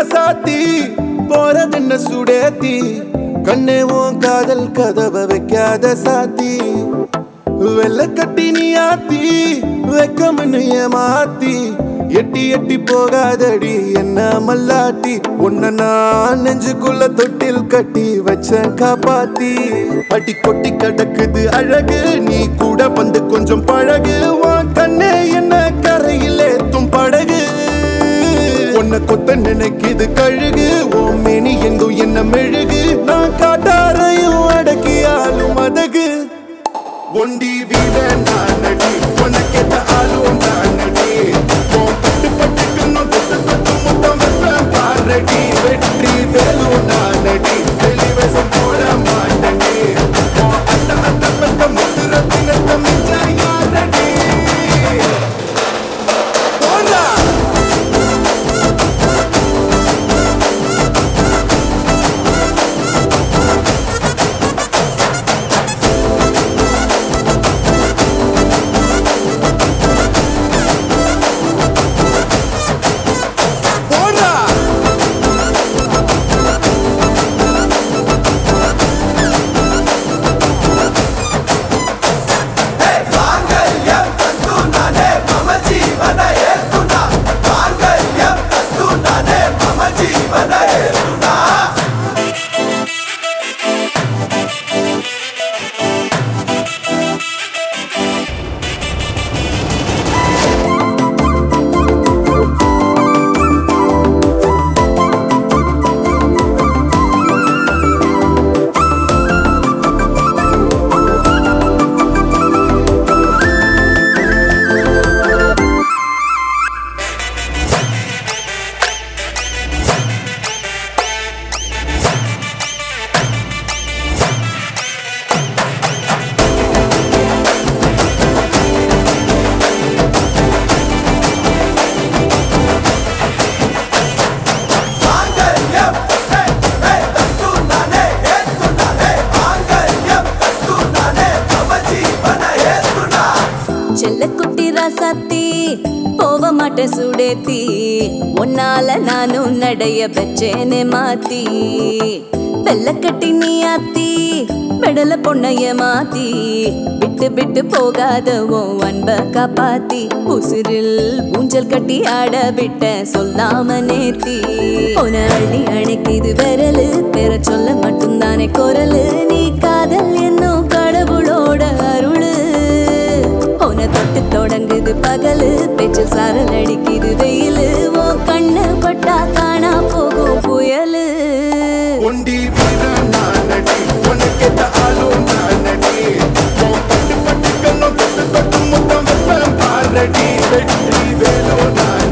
ராசாத்தி போறதென்ன சுடேத்தி கண்ணே உன் காதல் கதவை வைக்காத சாத்தி வெள்ள கட்டி நீ ஆத்தி வெக்கம்னு ஏமாத்தி எட்டி எட்டி போகாதடி என்ன மல்லாட்டி உன்ன நான் நெஞ்சுக்குள்ள தொட்டில் கட்டி வச்ச காப்பாத்தி அடி கொட்டி கிடக்குது அழகு நீ கூட வந்து கொஞ்சம் பழகு உன் கண்ணே என்ன கரையில் ஏத்தும் படகு உன்னை கொத்த நினைக்குது கழுகு உன் மேனி எங்கும் என்ன மெழுகு நான் காட்டாரையும் அடக்கியாலும் அதகு ஒண்டி வீட நான் நடி உனக்கேத்த ஆளும் நான் நடி உன் பட்டு பட்டுக்கணும் தொட்டு தொட்டு முத்தம் வைப்பேன் பாரடி வெற்றி வேலும் நான் நடி வெளிவசம் போட மாட்டடி உன் அந்த அந்த பட்ட முத்துரத்தினத்தை மிஞ்ச யாரடி போடா செல்லக்குட்டி ராசாத்தி போக மாட்டேன் சுடேத்தி உன்னால நானும் நடைய பெற்றேனே மாத்தி வெள்ளக்கட்டி நீ ஆத்தி பெடல பொண்ணைய மாத்தி விட்டு விட்டு போகாத உன் அன்ப காப்பாத்தி உசிரில் ஊஞ்சல் கட்டி ஆட விட்ட சொல்லாம நேத்தி உன அள்ளி அணைக்குது விரலு பெற சொல்ல மட்டும்தானே குரலு நீ காதல் என்னும் கடவுளோட அருளு உன தொட்டு தொடங்குது பகலு பேச்சில் சாரல் அடிக்குது வெயிலு ஓ கண்ணு பட்டா காணா போகும் புயலு ஒண்டி வீர நான் நடி உனக்கேத்த ஆளும் நான் நடி உன் பட்டு பட்டுக்கணும் தொட்டு தொட்டு முத்தம் வைப்பேன் பாரடி வெற்றி வேலும் நான்